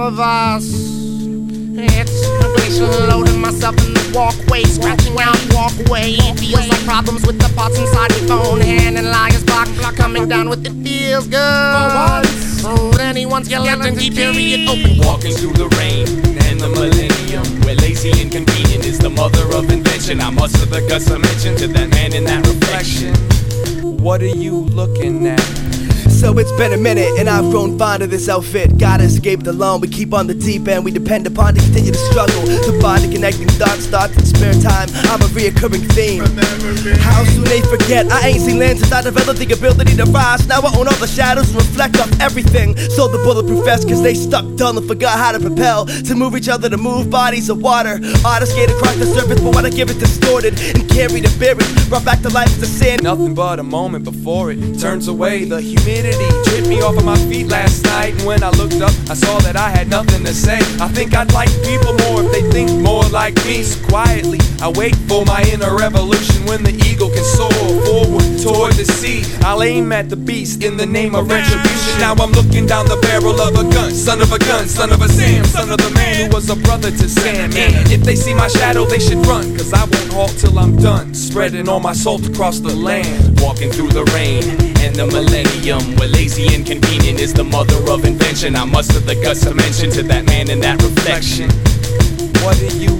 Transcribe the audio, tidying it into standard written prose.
of us. It's glacial loading myself in the walkway, scratching out walkway. Feels like problems with the parts inside my phone. Hand and liar's block coming down with it feels good. Anyone's skeleton key period open. Walking through the rain and the millennium, where lazy and convenient is the mother of invention. I muster the guts I mentioned to that man in that reflection. What are you looking at? So it's been a minute and I've grown fond of this outfit. Gotta escape alone, we keep on the deep end. We depend upon to continue to struggle. The body connecting dots, thoughts in spare time. I'm a reoccurring theme. How soon they forget? I ain't seen land since I developed the ability to rise. Now I own all the shadows and reflect off everything. So the bulletproof vest, cause they stuck dull and forgot how to propel. To move each other, to move bodies of water. Artists skate across the surface, but when I give it distorted and carried and buried, brought back to life as the sand. Nothing but a moment before it turns away. The humidity tripped me off of my feet last night, and when I looked up, I saw that I had nothing to say. I think I'd like people more if they think more like me. So quietly, I wait for my inner revolution when the eagle can soar forward toward the sea. I'll aim at the beast in the name of retribution. Now I'm looking down the barrel of a gun, son of a gun, son of a Sam, son of the man who was a brother to Sam. And if they see my shadow, they should run, cause I won't halt till I'm done, spreading all my salt across the land. Walking through the rain and the millennium, where lazy and convenient is the mother of invention. I muster the guts to mention to that man in that reflection. What are you